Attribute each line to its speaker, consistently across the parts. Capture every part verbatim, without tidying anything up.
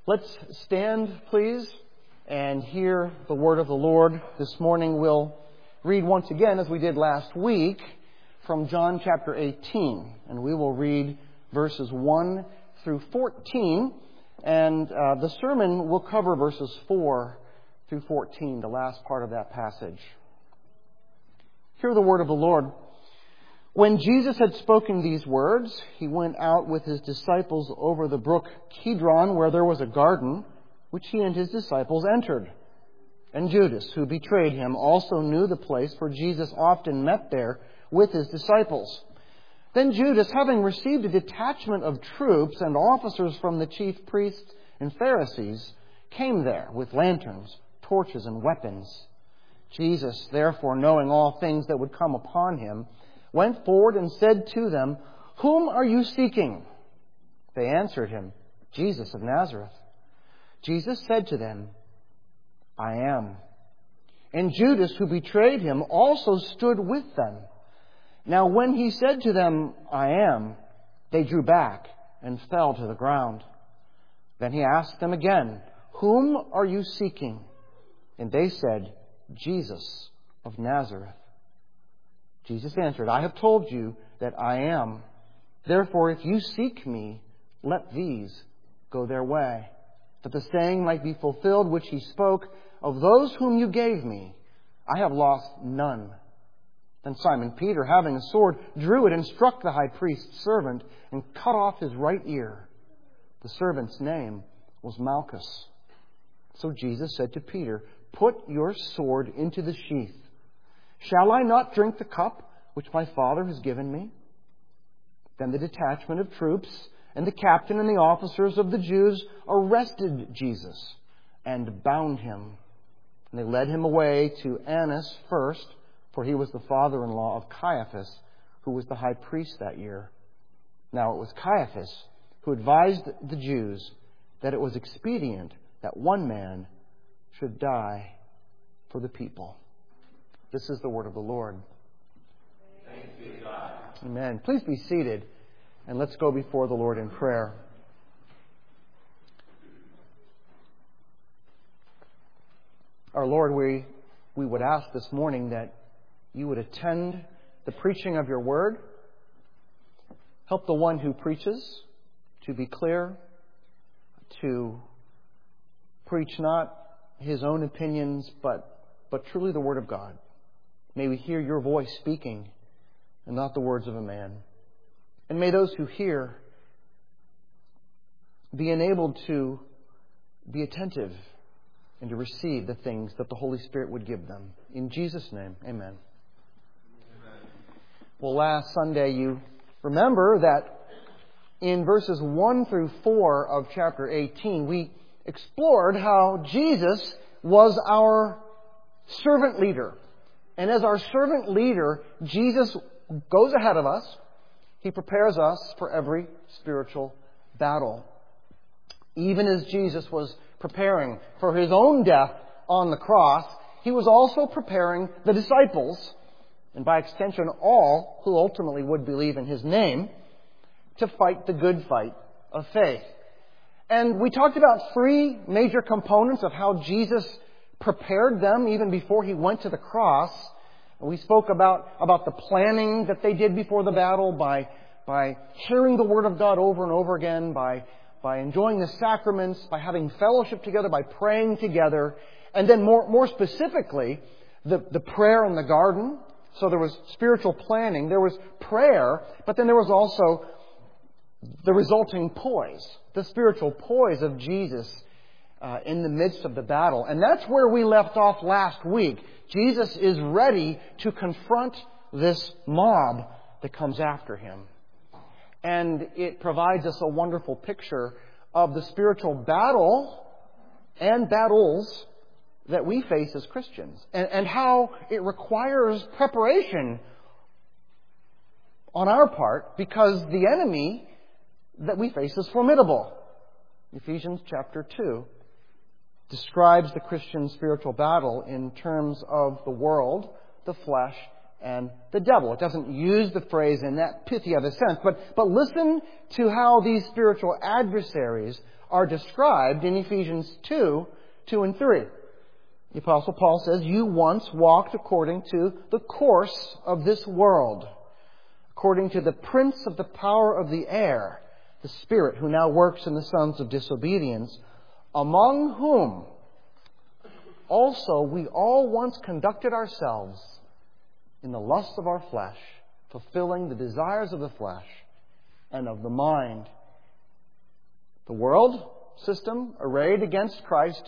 Speaker 1: Let's stand, please, and hear the word of the Lord. This morning we'll read once again, as we did last week, from John chapter eighteen. And we will read verses one through fourteen. And uh, the sermon will cover verses four through fourteen, the last part of that passage. Hear the word of the Lord. When Jesus had spoken these words, he went out with his disciples over the brook Kidron, where there was a garden, which he and his disciples entered. And Judas, who betrayed him, also knew the place, for Jesus often met there with his disciples. Then Judas, having received a detachment of troops and officers from the chief priests and Pharisees, came there with lanterns, torches, and weapons. Jesus, therefore, knowing all things that would come upon him, went forward and said to them, "Whom are you seeking?" They answered him, "Jesus of Nazareth." Jesus said to them, "I am." And Judas, who betrayed him, also stood with them. Now when he said to them, "I am," they drew back and fell to the ground. Then he asked them again, "Whom are you seeking?" And they said, "Jesus of Nazareth." Jesus answered, "I have told you that I am. Therefore, if you seek me, let these go their way, that the saying might be fulfilled which he spoke, of those whom you gave me, I have lost none." Then Simon Peter, having a sword, drew it and struck the high priest's servant and cut off his right ear. The servant's name was Malchus. So Jesus said to Peter, "Put your sword into the sheath. Shall I not drink the cup which my Father has given me?" Then the detachment of troops and the captain and the officers of the Jews arrested Jesus and bound him. And they led him away to Annas first, for he was the father-in-law of Caiaphas, who was the high priest that year. Now it was Caiaphas who advised the Jews that it was expedient that one man should die for the people. This is the word of the Lord.
Speaker 2: Thanks be to God.
Speaker 1: Amen. Please be seated, and let's go before the Lord in prayer. Our Lord, we, we would ask this morning that you would attend the preaching of your word. Help the one who preaches to be clear, to preach not his own opinions, but, but truly the word of God. May we hear your voice speaking and not the words of a man. And may those who hear be enabled to be attentive and to receive the things that the Holy Spirit would give them. In Jesus' name, amen. Amen. Well, last Sunday you remember that in verses one through four of chapter eighteen, we explored how Jesus was our servant leader. And as our servant leader, Jesus goes ahead of us. He prepares us for every spiritual battle. Even as Jesus was preparing for his own death on the cross, he was also preparing the disciples, and by extension all who ultimately would believe in his name, to fight the good fight of faith. And we talked about three major components of how Jesus prepared them even before he went to the cross. And we spoke about, about the planning that they did before the battle by, by hearing the Word of God over and over again, by, by enjoying the sacraments, by having fellowship together, by praying together. And then more, more specifically, the, the prayer in the garden. So there was spiritual planning, there was prayer, but then there was also the resulting poise, the spiritual poise of Jesus uh, in the midst of the battle. And that's where we left off last week. Jesus is ready to confront this mob that comes after him. And it provides us a wonderful picture of the spiritual battle and battles that we face as Christians, and, and how it requires preparation on our part, because the enemy that we face is formidable. Ephesians chapter two describes the Christian spiritual battle in terms of the world, the flesh, and the devil. It doesn't use the phrase in that pithy of a sense, but, but listen to how these spiritual adversaries are described in Ephesians two, two and three. The Apostle Paul says, "You once walked according to the course of this world, according to the prince of the power of the air, the Spirit who now works in the sons of disobedience, among whom also we all once conducted ourselves in the lusts of our flesh, fulfilling the desires of the flesh and of the mind." The world system arrayed against Christ,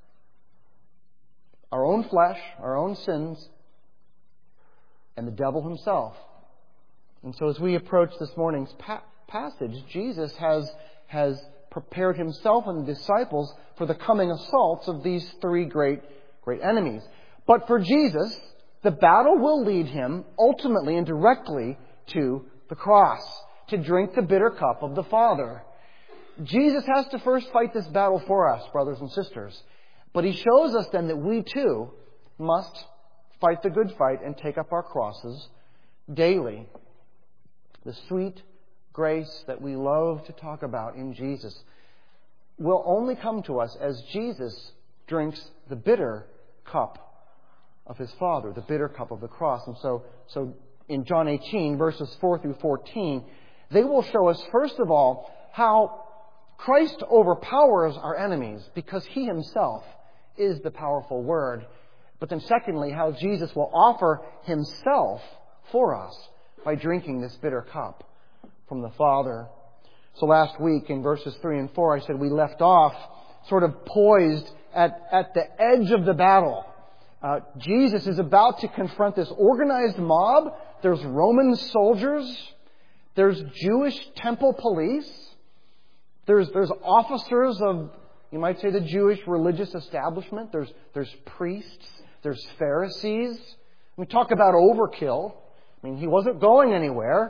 Speaker 1: our own flesh, our own sins, and the devil himself. And so as we approach this morning's pa- passage, Jesus has, has prepared himself and the disciples for the coming assaults of these three great, great enemies. But for Jesus, the battle will lead him ultimately and directly to the cross, to drink the bitter cup of the Father. Jesus has to first fight this battle for us, brothers and sisters. But he shows us then that we too must fight the good fight and take up our crosses daily. The sweet grace that we love to talk about in Jesus will only come to us as Jesus drinks the bitter cup of his Father, the bitter cup of the cross. And so, so in John eighteen, verses four through fourteen, they will show us, first of all, how Christ overpowers our enemies because he himself is the powerful Word. But then secondly, how Jesus will offer himself for us by drinking this bitter cup from the Father. So last week in verses three and four, I said we left off sort of poised at, at the edge of the battle. Uh, Jesus is about to confront this organized mob. There's Roman soldiers. There's Jewish temple police. There's, there's officers of, you might say, the Jewish religious establishment. There's, there's priests. There's Pharisees. We talk about overkill. I mean, he wasn't going anywhere.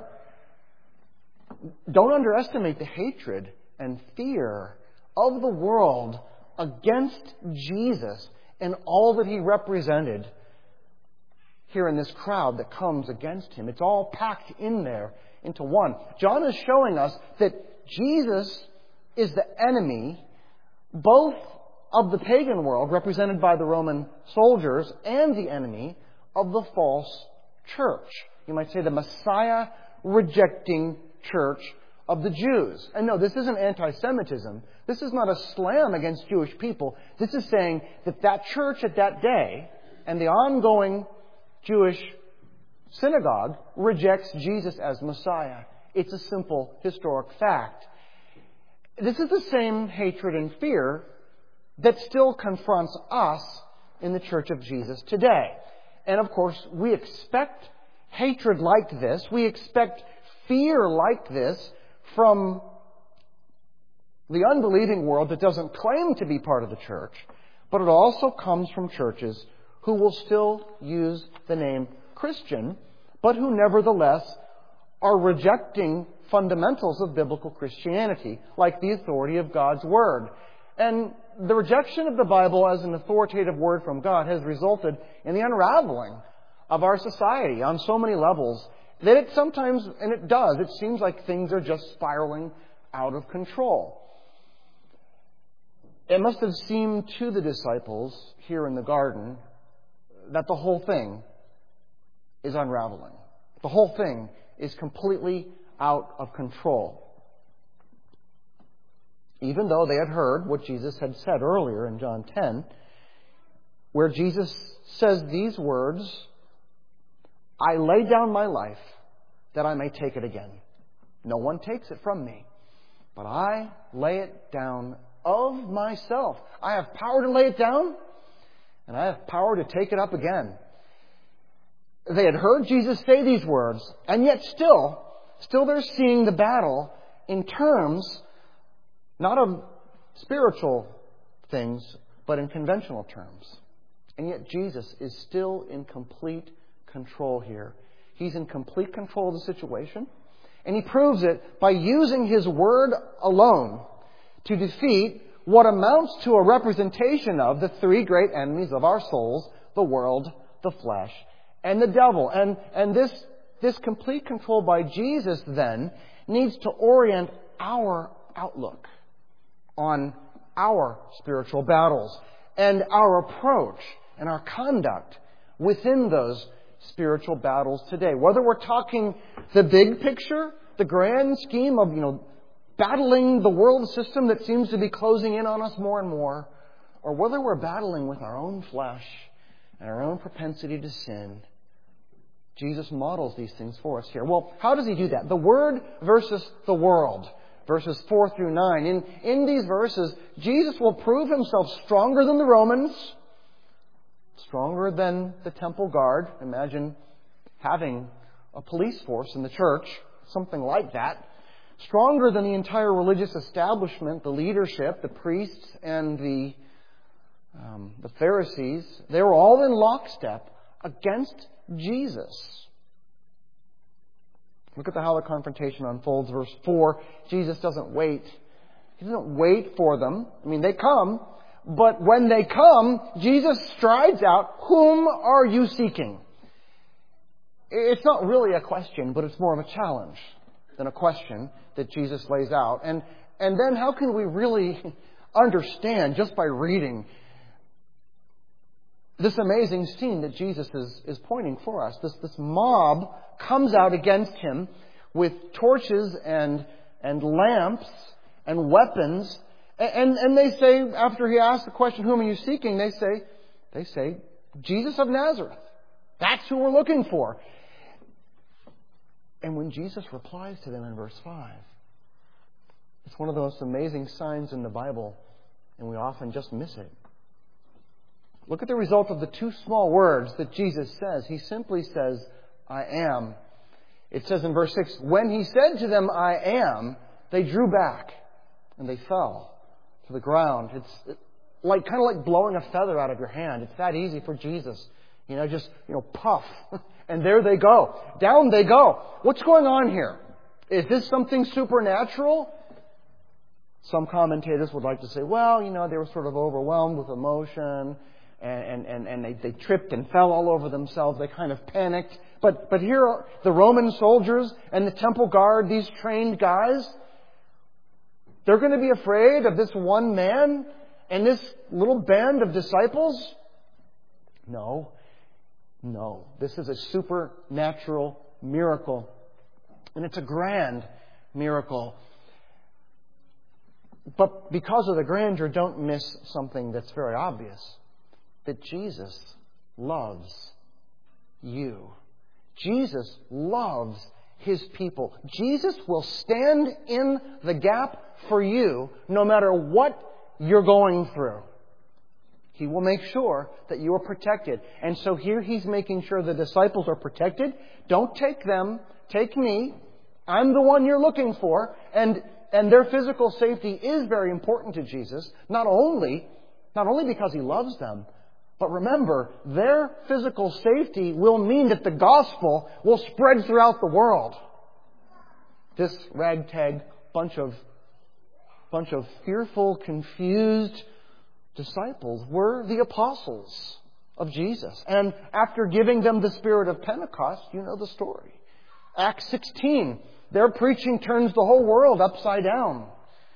Speaker 1: Don't underestimate the hatred and fear of the world against Jesus and all that he represented here in this crowd that comes against him. It's all packed in there into one. John is showing us that Jesus is the enemy both of the pagan world, represented by the Roman soldiers, and the enemy of the false church. You might say the Messiah-rejecting church of the Jews. And no, this isn't anti-Semitism. This is not a slam against Jewish people. This is saying that that church at that day and the ongoing Jewish synagogue rejects Jesus as Messiah. It's a simple historic fact. This is the same hatred and fear that still confronts us in the Church of Jesus today. And of course, we expect hatred like this. We expect fear like this from the unbelieving world that doesn't claim to be part of the church. But it also comes from churches who will still use the name Christian, but who nevertheless are rejecting fundamentals of biblical Christianity, like the authority of God's Word. And the rejection of the Bible as an authoritative Word from God has resulted in the unraveling of our society on so many levels that it sometimes, and it does, it seems like things are just spiraling out of control. It must have seemed to the disciples here in the garden that the whole thing is unraveling. The whole thing is completely out of control. Even though they had heard what Jesus had said earlier in John ten, where Jesus says these words, "I lay down my life that I may take it again. No one takes it from me, but I lay it down of myself." I have power to lay it down, and I have power to take it up again. They had heard Jesus say these words, and yet still, still they're seeing the battle in terms not of spiritual things, but in conventional terms. And yet Jesus is still in complete control here. He's in complete control of the situation. And he proves it by using his word alone to defeat what amounts to a representation of the three great enemies of our souls, the world, the flesh, and the devil. And, and this, this complete control by Jesus then needs to orient our outlook on our spiritual battles and our approach and our conduct within those spiritual battles today. Whether we're talking the big picture, the grand scheme of, you know, battling the world system that seems to be closing in on us more and more, or whether we're battling with our own flesh and our own propensity to sin, Jesus models these things for us here. Well, how does He do that? The Word versus the world. Verses four through nine. In, in these verses, Jesus will prove Himself stronger than the Romans, stronger than the temple guard. Imagine having a police force in the church, something like that. Stronger than the entire religious establishment, the leadership, the priests, and the, um, the Pharisees. They were all in lockstep against Jesus. Look at the, how the confrontation unfolds. Verse four, Jesus doesn't wait. He doesn't wait for them. I mean, they come, but when they come, Jesus strides out, "Whom are you seeking?" It's not really a question, but it's more of a challenge than a question that Jesus lays out. And, and then how can we really understand, just by reading, this amazing scene that Jesus is, is pointing for us? This, this mob comes out against Him with torches and, and lamps and weapons. And, and they say, after He asks the question, "Whom are you seeking?" They say, they say, "Jesus of Nazareth. That's who we're looking for." And when Jesus replies to them in verse five, it's one of the most amazing signs in the Bible, and we often just miss it. Look at the result of the two small words that Jesus says. He simply says, "I am." It says in verse six, "When He said to them, 'I am,' they drew back and they fell to the ground." It's like kind of like blowing a feather out of your hand. It's that easy for Jesus. You know, just, you know, puff. And there they go. Down they go. What's going on here? Is this something supernatural? Some commentators would like to say, well, you know, they were sort of overwhelmed with emotion, and, and, and they, they tripped and fell all over themselves. They kind of panicked. But, but here are the Roman soldiers and the temple guard, these trained guys. They're going to be afraid of this one man and this little band of disciples? No. No. This is a supernatural miracle. And it's a grand miracle. But because of the grandeur, don't miss something that's very obvious. That Jesus loves you. Jesus loves His people. Jesus will stand in the gap for you no matter what you're going through. He will make sure that you are protected. And so here He's making sure the disciples are protected. Don't take them. Take me. I'm the one you're looking for. And and their physical safety is very important to Jesus. Not only, not only because He loves them, but remember, their physical safety will mean that the gospel will spread throughout the world. This ragtag bunch of bunch of fearful, confused disciples were the apostles of Jesus. And after giving them the spirit of Pentecost, you know the story. Acts sixteen, their preaching turns the whole world upside down.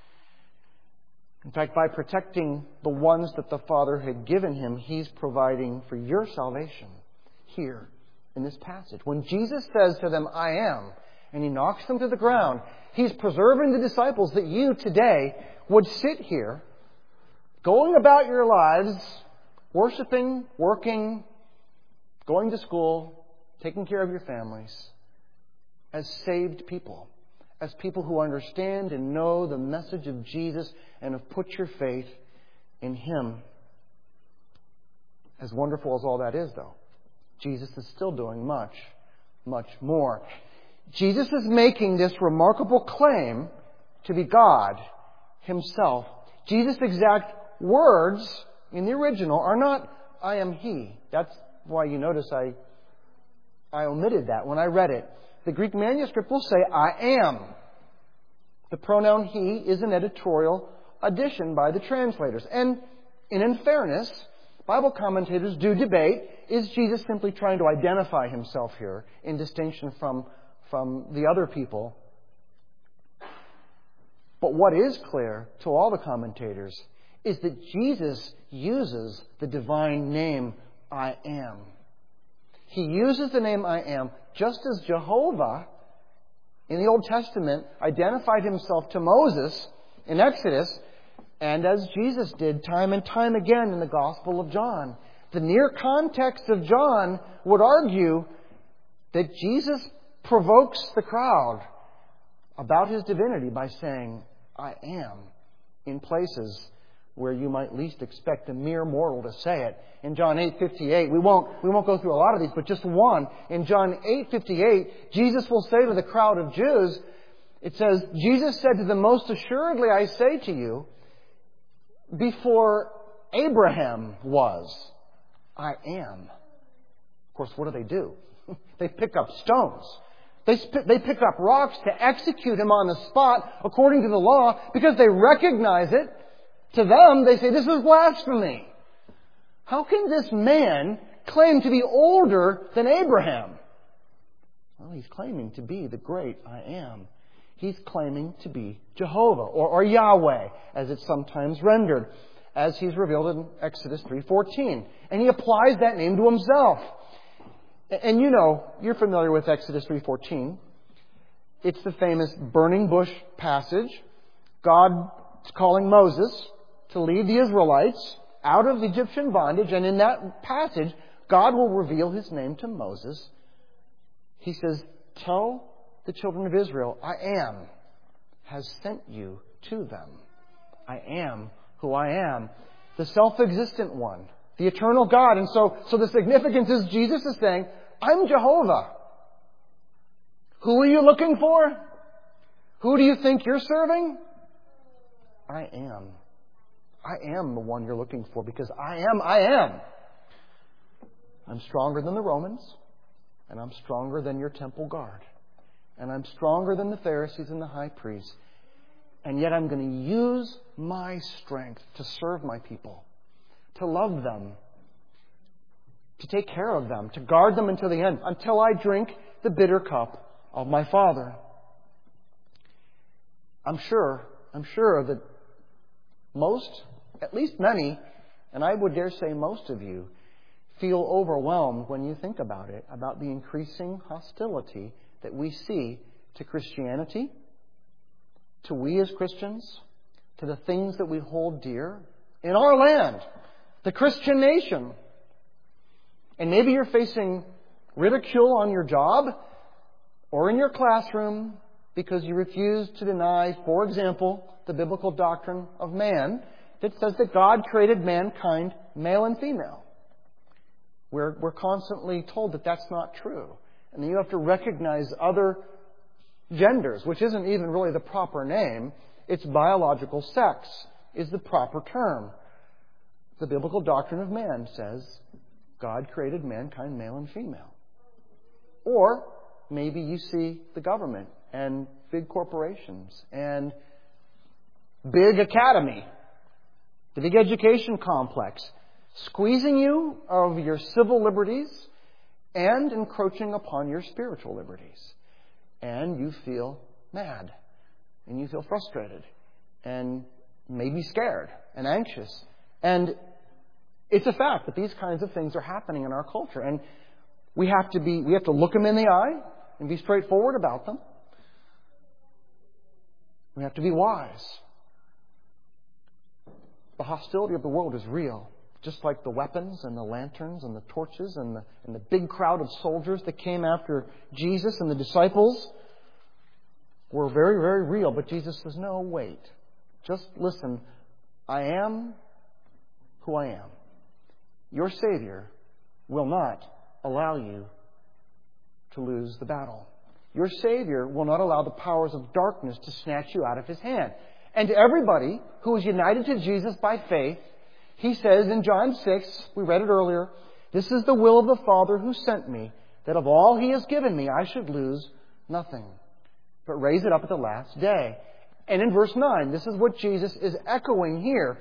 Speaker 1: In fact, by protecting the ones that the Father had given Him, He's providing for your salvation here in this passage. When Jesus says to them, "I am," and He knocks them to the ground, He's preserving the disciples that you today would sit here going about your lives, worshiping, working, going to school, taking care of your families, as saved people, as people who understand and know the message of Jesus and have put your faith in Him. As wonderful as all that is, though, Jesus is still doing much, much more. Jesus is making this remarkable claim to be God Himself. Jesus' exact words in the original are not, "I am He." That's why you notice I, I omitted that when I read it. The Greek manuscript will say, "I am." The pronoun He is an editorial addition by the translators. And, and in fairness, Bible commentators do debate, is Jesus simply trying to identify himself here in distinction from, from the other people? But what is clear to all the commentators is that Jesus uses the divine name, I am. He uses the name I am just as Jehovah in the Old Testament identified himself to Moses in Exodus, and as Jesus did time and time again in the Gospel of John. The near context of John would argue that Jesus provokes the crowd about his divinity by saying, I am, in places where you might least expect a mere mortal to say it. In John eight fifty-eight, we won't, we won't go through a lot of these, but just one. In John eight fifty-eight, Jesus will say to the crowd of Jews, it says, Jesus said to them, most assuredly I say to you, before Abraham was, I am. Of course, what do they do? They pick up stones. They, sp- they pick up rocks to execute him on the spot according to the law because they recognize it. To them, they say, this is blasphemy. How can this man claim to be older than Abraham? Well, he's claiming to be the great I am. He's claiming to be Jehovah, or, or Yahweh, as it's sometimes rendered, as he's revealed in Exodus three fourteen. And he applies that name to himself. And you know, you're familiar with Exodus three fourteen. It's the famous burning bush passage. God is calling Moses to lead the Israelites out of Egyptian bondage. And in that passage, God will reveal his name to Moses. He says, tell the children of Israel, I am, has sent you to them. I am who I am, the self-existent one, the eternal God. And so, so the significance is Jesus is saying, I'm Jehovah. Who are you looking for? Who do you think you're serving? I am. I am the one you're looking for because I am, I am. I'm stronger than the Romans, and I'm stronger than your temple guard. And I'm stronger than the Pharisees and the high priests. And yet I'm going to use my strength to serve my people, to love them, to take care of them, to guard them until the end, until I drink the bitter cup of my Father. I'm sure, I'm sure that most, at least many, and I would dare say most of you, feel overwhelmed when you think about it, about the increasing hostility that we see to Christianity, to we as Christians, to the things that we hold dear in our land, the Christian nation. And maybe you're facing ridicule on your job or in your classroom because you refuse to deny, for example, the biblical doctrine of man that says that God created mankind male and female. We're, we're constantly told that that's not true. And then you have to recognize other genders, which isn't even really the proper name. It's biological sex is the proper term. The biblical doctrine of man says God created mankind male and female. Or maybe you see the government and big corporations and big academy, the big education complex, squeezing you of your civil liberties and encroaching upon your spiritual liberties. And you feel mad. And you feel frustrated. And maybe scared and anxious. And it's a fact that these kinds of things are happening in our culture. And we have to be, we have to look them in the eye and be straightforward about them. We have to be wise. The hostility of the world is real. Just like the weapons and the lanterns and the torches and the, and the big crowd of soldiers that came after Jesus and the disciples were very, very real. But Jesus says, no, wait. Just listen. I am who I am. Your Savior will not allow you to lose the battle. Your Savior will not allow the powers of darkness to snatch you out of His hand. And to everybody who is united to Jesus by faith, He says in John six, we read it earlier, this is the will of the Father who sent me, that of all He has given me, I should lose nothing, but raise it up at the last day. And in verse nine, this is what Jesus is echoing here.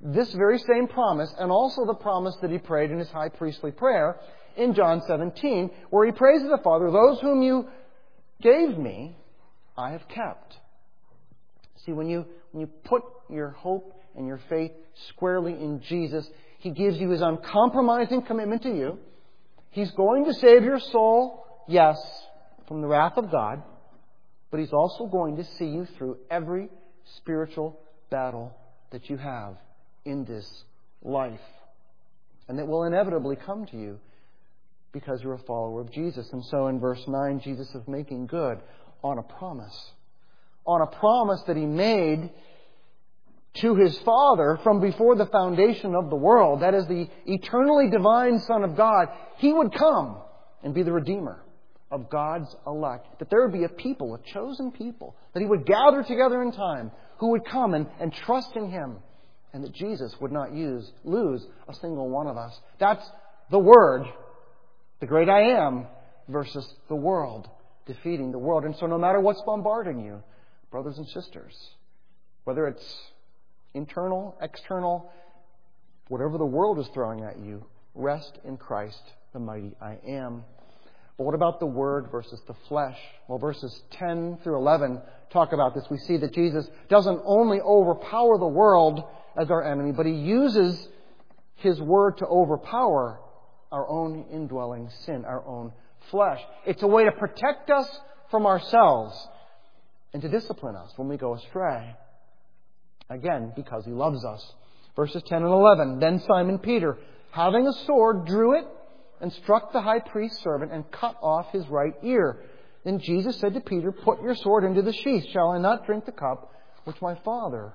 Speaker 1: this very same promise and also the promise that he prayed in his high priestly prayer in John seventeen, where he prays to the Father, those whom you gave me, I have kept. See, when you, when you put your hope and your faith squarely in Jesus, He gives you His uncompromising commitment to you. He's going to save your soul, yes, from the wrath of God, but He's also going to see you through every spiritual battle that you have in this life. And that will inevitably come to you because you're a follower of Jesus. And so in verse nine, Jesus is making good on a promise. On a promise that He made to His Father from before the foundation of the world. That is, the eternally divine Son of God. He would come and be the Redeemer of God's elect. That there would be a people, a chosen people, that He would gather together in time, who would come and, and trust in Him. And that Jesus would not use, lose a single one of us. That's the Word, the great I Am, versus the world, defeating the world. And so no matter what's bombarding you, brothers and sisters, whether it's internal, external, whatever the world is throwing at you, rest in Christ, the mighty I Am. But what about the Word versus the flesh? Well, verses ten through eleven talk about this. We see that Jesus doesn't only overpower the world as our enemy, but He uses His Word to overpower our own indwelling sin, our own flesh. It's a way to protect us from ourselves and to discipline us when we go astray. Again, because He loves us. Verses ten and eleven. Then Simon Peter, having a sword, drew it and struck the high priest's servant and cut off his right ear. Then Jesus said to Peter, put your sword into the sheath. Shall I not drink the cup which my Father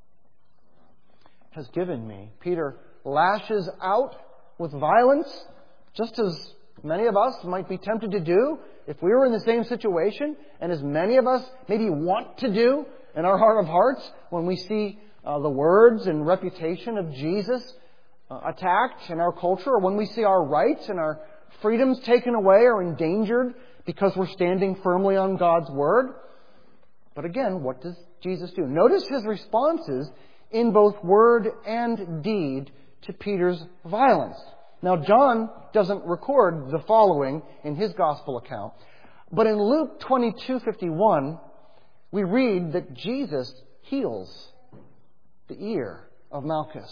Speaker 1: has given me? Peter lashes out with violence, just as many of us might be tempted to do if we were in the same situation, and as many of us maybe want to do in our heart of hearts when we see uh, the words and reputation of Jesus uh, attacked in our culture, or when we see our rights and our freedoms taken away or endangered because we're standing firmly on God's Word. But again, what does Jesus do? Notice His responses in both word and deed to Peter's violence. Now, John doesn't record the following in his Gospel account, but in Luke twenty-two fifty-one, we read that Jesus heals the ear of Malchus.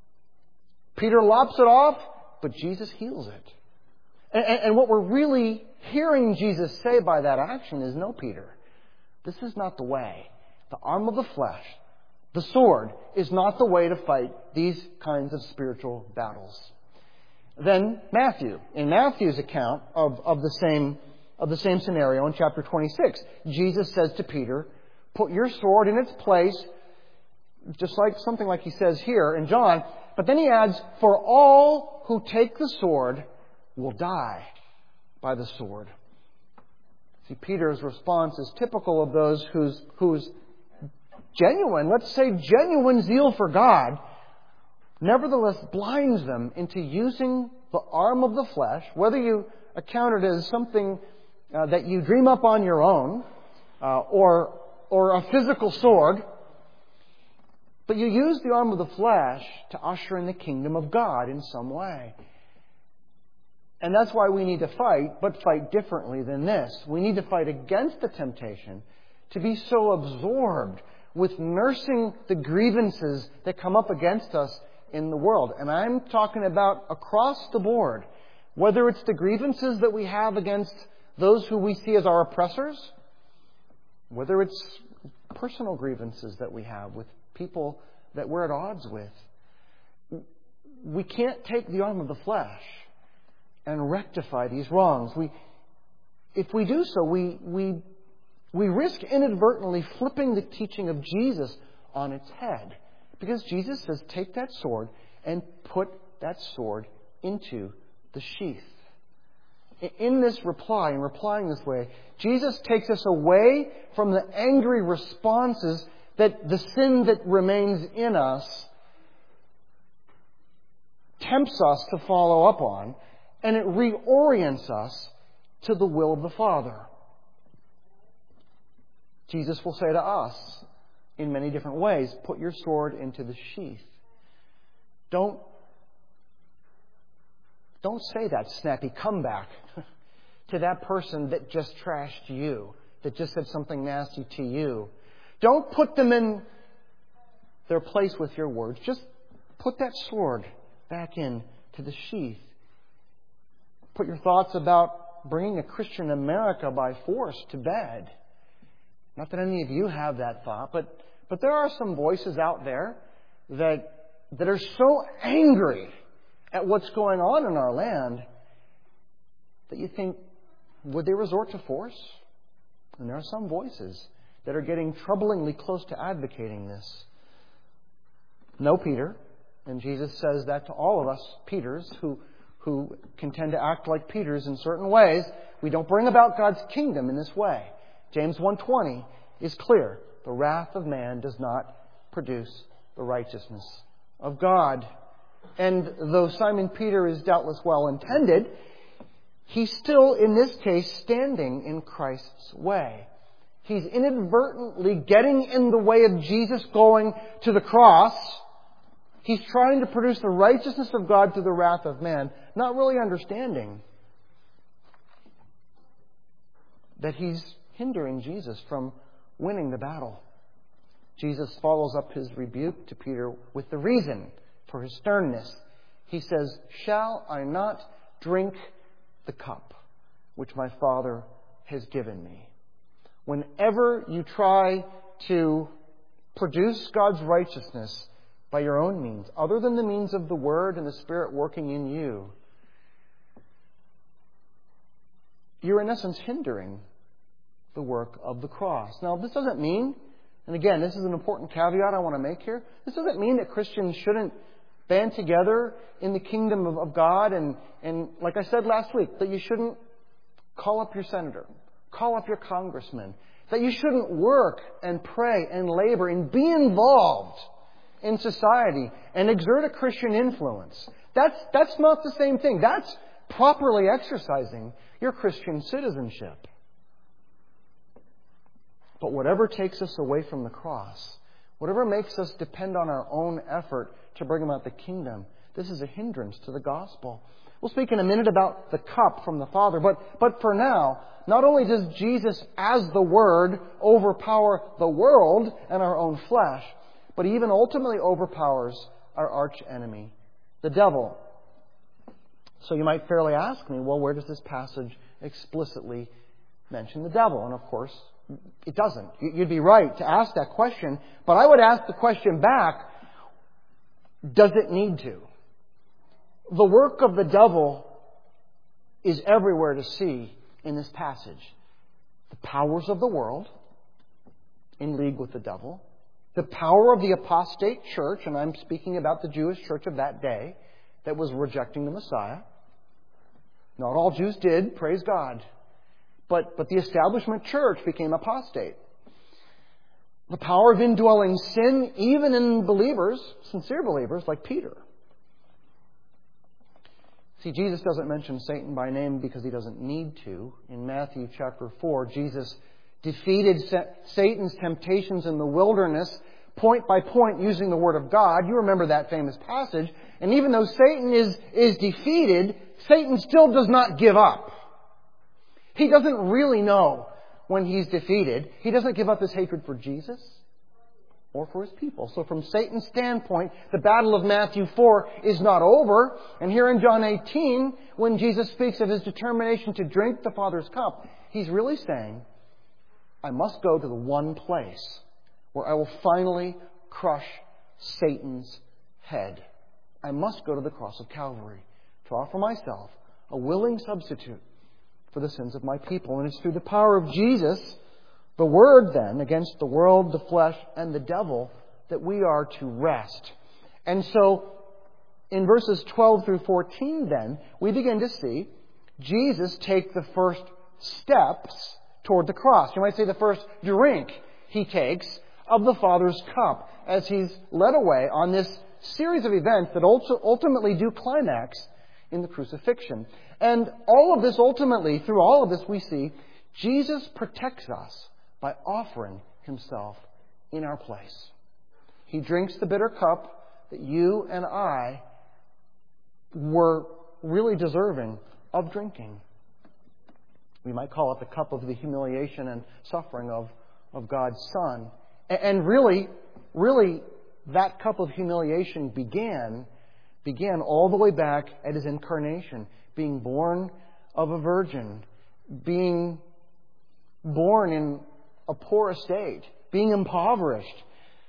Speaker 1: Peter lops it off, but Jesus heals it. And, and what we're really hearing Jesus say by that action is, no, Peter, this is not the way. The arm of the flesh, the sword, is not the way to fight these kinds of spiritual battles. Then Matthew. In Matthew's account of, of the same of the same scenario in chapter twenty-six, Jesus says to Peter, put your sword in its place, just like something like He says here in John. But then He adds, for all who take the sword will die by the sword. See, Peter's response is typical of those whose whose genuine, let's say genuine zeal for God, nevertheless blinds them into using the arm of the flesh, whether you account it as something uh, that you dream up on your own, uh, or or a physical sword, but you use the arm of the flesh to usher in the kingdom of God in some way. And that's why we need to fight, but fight differently than this. We need to fight against the temptation to be so absorbed with nursing the grievances that come up against us in the world. And I'm talking about across the board. Whether it's the grievances that we have against those who we see as our oppressors, whether it's personal grievances that we have with people that we're at odds with. We can't take the arm of the flesh and rectify these wrongs. We, if we do so, we, we, we risk inadvertently flipping the teaching of Jesus on its head. Because Jesus says, take that sword and put that sword into the sheath. In this reply, in replying this way, Jesus takes us away from the angry responses that the sin that remains in us tempts us to follow up on, and it reorients us to the will of the Father. Jesus will say to us in many different ways, put your sword into the sheath. Don't, don't say that snappy comeback to that person that just trashed you, that just said something nasty to you. Don't put them in their place with your words. Just put that sword back in to the sheath. Put your thoughts about bringing a Christian America by force to bed. Not that any of you have that thought, but, but there are some voices out there that, that are so angry at what's going on in our land that you think, would they resort to force? And there are some voices that are getting troublingly close to advocating this. No, Peter. And Jesus says that to all of us Peters who, who can tend to act like Peters in certain ways. We don't bring about God's kingdom in this way. James one twenty is clear. The wrath of man does not produce the righteousness of God. And though Simon Peter is doubtless well intended, he's still, in this case, standing in Christ's way. He's inadvertently getting in the way of Jesus going to the cross. He's trying to produce the righteousness of God through the wrath of man, not really understanding that he's hindering Jesus from winning the battle. Jesus follows up his rebuke to Peter with the reason for his sternness. He says, "Shall I not drink the cup which my Father has given me?" Whenever you try to produce God's righteousness by your own means, other than the means of the Word and the Spirit working in you, you're in essence hindering the work of the cross. Now, this doesn't mean, and again, this is an important caveat I want to make here, this doesn't mean that Christians shouldn't band together in the kingdom of, of God and, and, like I said last week, that you shouldn't call up your senator, call up your congressman, that you shouldn't work and pray and labor and be involved in society and exert a Christian influence. That's, that's not the same thing. That's properly exercising your Christian citizenship. But whatever takes us away from the cross, whatever makes us depend on our own effort to bring about the kingdom, this is a hindrance to the gospel. We'll speak in a minute about the cup from the Father, but, but for now, not only does Jesus as the Word overpower the world and our own flesh, but he even ultimately overpowers our arch enemy, the devil. So you might fairly ask me, well, where does this passage explicitly mention the devil? And of course, it doesn't. You'd be right to ask that question, but I would ask the question back, does it need to? The work of the devil is everywhere to see in this passage. The powers of the world in league with the devil. The power of the apostate church, and I'm speaking about the Jewish church of that day that was rejecting the Messiah. Not all Jews did, praise God. But, but the establishment church became apostate. The power of indwelling sin, even in believers, sincere believers like Peter. See, Jesus doesn't mention Satan by name because he doesn't need to. In Matthew chapter four, Jesus defeated Satan's temptations in the wilderness point by point using the Word of God. You remember that famous passage. And even though Satan is, is defeated, Satan still does not give up. He doesn't really know when he's defeated. He doesn't give up his hatred for Jesus or for his people. So from Satan's standpoint, the battle of Matthew four is not over. And here in John eighteen, when Jesus speaks of his determination to drink the Father's cup, he's really saying, I must go to the one place where I will finally crush Satan's head. I must go to the cross of Calvary to offer myself a willing substitute for the sins of my people. And it's through the power of Jesus, the Word then, against the world, the flesh, and the devil, that we are to rest. And so, in verses twelve through fourteen then, we begin to see Jesus take the first steps toward the cross. You might say the first drink he takes of the Father's cup as he's led away on this series of events that also ultimately do climax in the crucifixion. And all of this ultimately, through all of this we see, Jesus protects us by offering himself in our place. He drinks the bitter cup that you and I were really deserving of drinking. We might call it the cup of the humiliation and suffering of, of God's Son. And really, really, that cup of humiliation began, began all the way back at His incarnation, being born of a virgin, being born in a poor estate, being impoverished,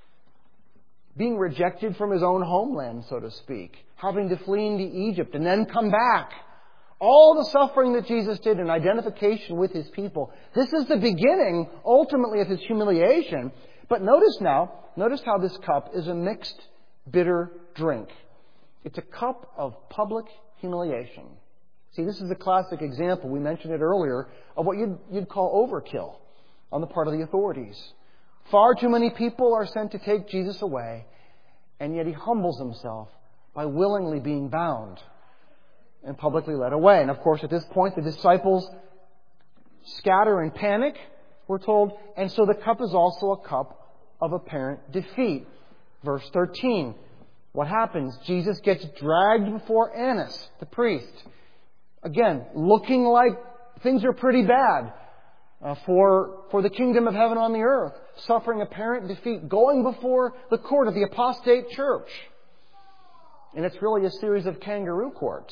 Speaker 1: being rejected from His own homeland, so to speak, having to flee into Egypt and then come back. All the suffering that Jesus did in identification with His people. This is the beginning, ultimately, of His humiliation. But notice now, notice how this cup is a mixed, bitter drink. It's a cup of public humiliation. See, this is a classic example, we mentioned it earlier, of what you'd, you'd call overkill on the part of the authorities. Far too many people are sent to take Jesus away, and yet He humbles Himself by willingly being bound and publicly led away. And of course, at this point, the disciples scatter in panic, we're told, and so the cup is also a cup of apparent defeat. Verse thirteen, what happens? Jesus gets dragged before Annas, the priest. Again, looking like things are pretty bad uh, for, for the kingdom of heaven on the earth. Suffering apparent defeat, going before the court of the apostate church. And it's really a series of kangaroo courts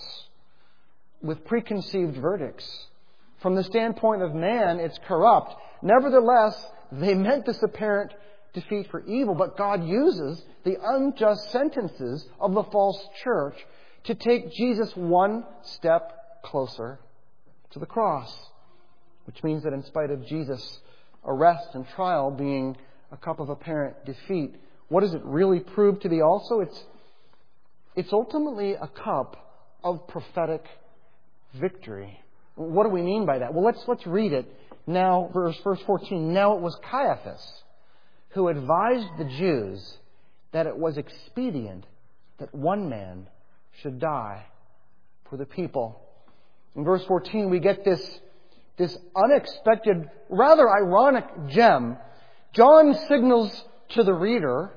Speaker 1: with preconceived verdicts. From the standpoint of man, it's corrupt. Nevertheless, they meant this apparent defeat for evil, but God uses the unjust sentences of the false church to take Jesus one step closer to the cross. Which means that in spite of Jesus' arrest and trial being a cup of apparent defeat, what does it really prove to be also? It's, it's ultimately a cup of prophetic victory. What do we mean by that? Well, let's, let's read it. Now, verse, verse fourteen. Now it was Caiaphas who advised the Jews that it was expedient that one man should die for the people. In verse fourteen, we get this, this unexpected, rather ironic gem. John signals to the reader.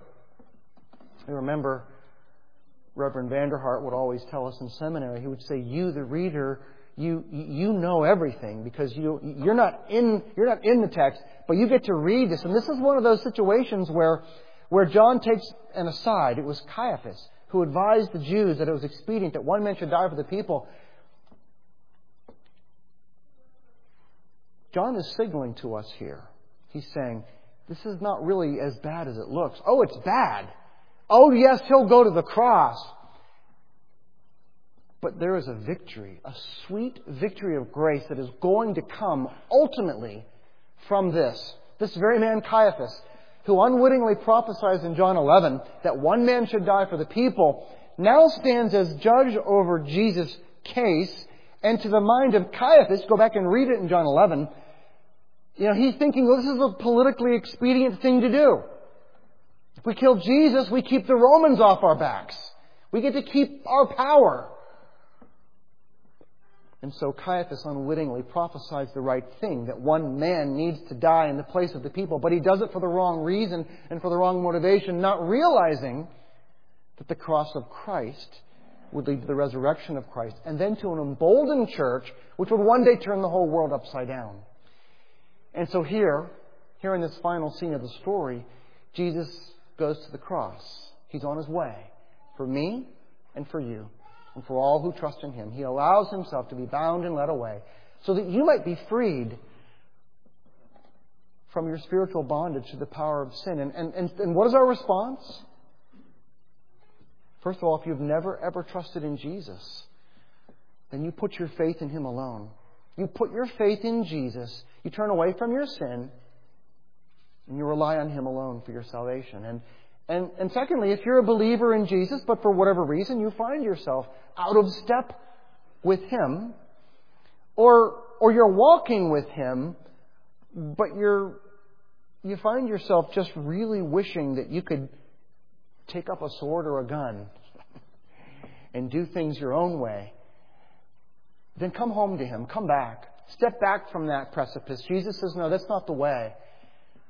Speaker 1: I remember Reverend Vanderhart would always tell us in seminary, he would say, you, the reader, you you know everything because you, you're not in you're not in the text, but you get to read this. And this is one of those situations where, where John takes an aside. It was Caiaphas who advised the Jews that it was expedient that one man should die for the people. John is signaling to us here. He's saying, this is not really as bad as it looks. Oh, it's bad. Oh, yes, He'll go to the cross. But there is a victory, a sweet victory of grace that is going to come ultimately from this. This very man Caiaphas, who unwittingly prophesies in John eleven that one man should die for the people, now stands as judge over Jesus' case. And to the mind of Caiaphas, go back and read it in John eleven, you know, he's thinking, well, this is a politically expedient thing to do. If we kill Jesus, we keep the Romans off our backs. We get to keep our power. And so Caiaphas unwittingly prophesies the right thing, that one man needs to die in the place of the people. But he does it for the wrong reason and for the wrong motivation, not realizing that the cross of Christ would lead to the resurrection of Christ, and then to an emboldened church which would one day turn the whole world upside down. And so here, here in this final scene of the story, Jesus goes to the cross. He's on His way for me and for you and for all who trust in Him. He allows Himself to be bound and led away so that you might be freed from your spiritual bondage to the power of sin. And, and, and, and what is our response? First of all, if you've never ever trusted in Jesus, then you put your faith in Him alone. You put your faith in Jesus. You turn away from your sin and you rely on Him alone for your salvation. And, and, and secondly, if you're a believer in Jesus, but for whatever reason you find yourself out of step with Him, or, or you're walking with Him, but you're, you find yourself just really wishing that you could take up a sword or a gun and do things your own way, then come home to Him. Come back. Step back from that precipice. Jesus says, no, that's not the way.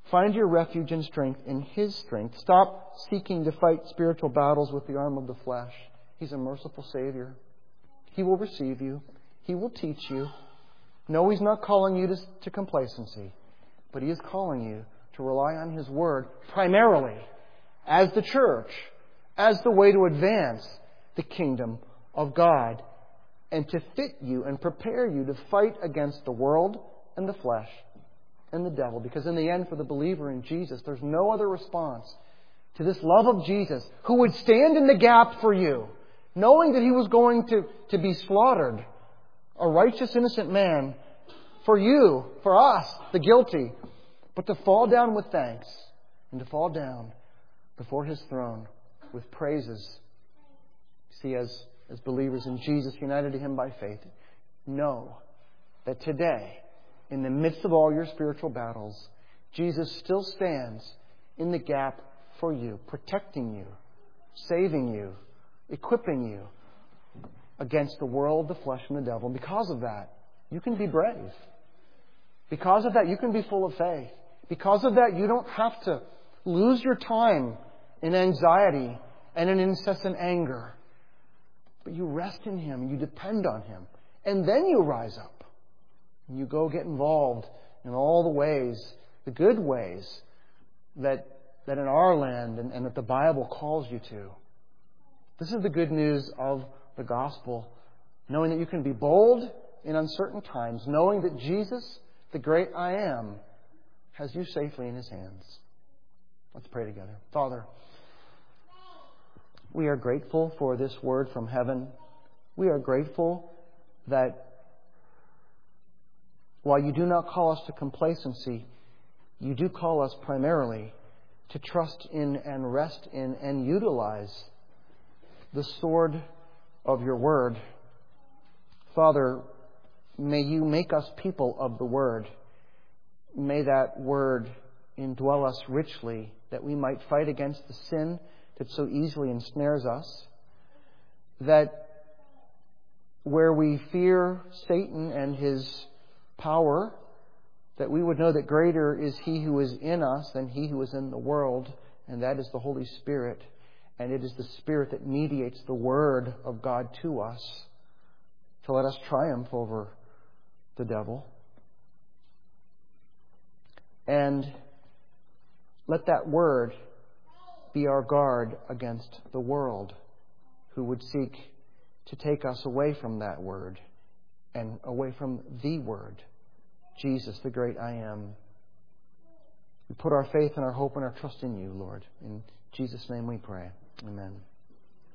Speaker 1: Find your refuge and strength in His strength. Stop seeking to fight spiritual battles with the arm of the flesh. He's a merciful Savior. He will receive you. He will teach you. No, He's not calling you to, to complacency, but He is calling you to rely on His Word primarily as the church, as the way to advance the kingdom of God, and to fit you and prepare you to fight against the world and the flesh and the devil. Because in the end, for the believer in Jesus, there's no other response to this love of Jesus, who would stand in the gap for you, knowing that He was going to, to be slaughtered, a righteous, innocent man, for you, for us, the guilty, but to fall down with thanks and to fall down before His throne with praises. See, as, as believers in Jesus, united to Him by faith, know that today, in the midst of all your spiritual battles, Jesus still stands in the gap for you, protecting you, saving you, equipping you against the world, the flesh, and the devil. And because of that, you can be brave. Because of that, you can be full of faith. Because of that, you don't have to lose your time in anxiety and in incessant anger. But you rest in Him, and you depend on Him. And then you rise up. And you go get involved in all the ways, the good ways, that, that in our land and, and that the Bible calls you to. This is the good news of the gospel. Knowing that you can be bold in uncertain times. Knowing that Jesus, the great I Am, has you safely in His hands. Let's pray together. Father, we are grateful for this word from heaven. We are grateful that while You do not call us to complacency, You do call us primarily to trust in and rest in and utilize the sword of Your Word. Father, may You make us people of the Word. May that Word indwell us richly, that we might fight against the sin that so easily ensnares us. That where we fear Satan and his power, that we would know that greater is He who is in us than he who is in the world, and that is the Holy Spirit. And it is the Spirit that mediates the Word of God to us to let us triumph over the devil. And let that Word be our guard against the world, who would seek to take us away from that Word and away from the Word, Jesus, the great I Am. We put our faith and our hope and our trust in You, Lord. In Jesus' name we pray. Amen.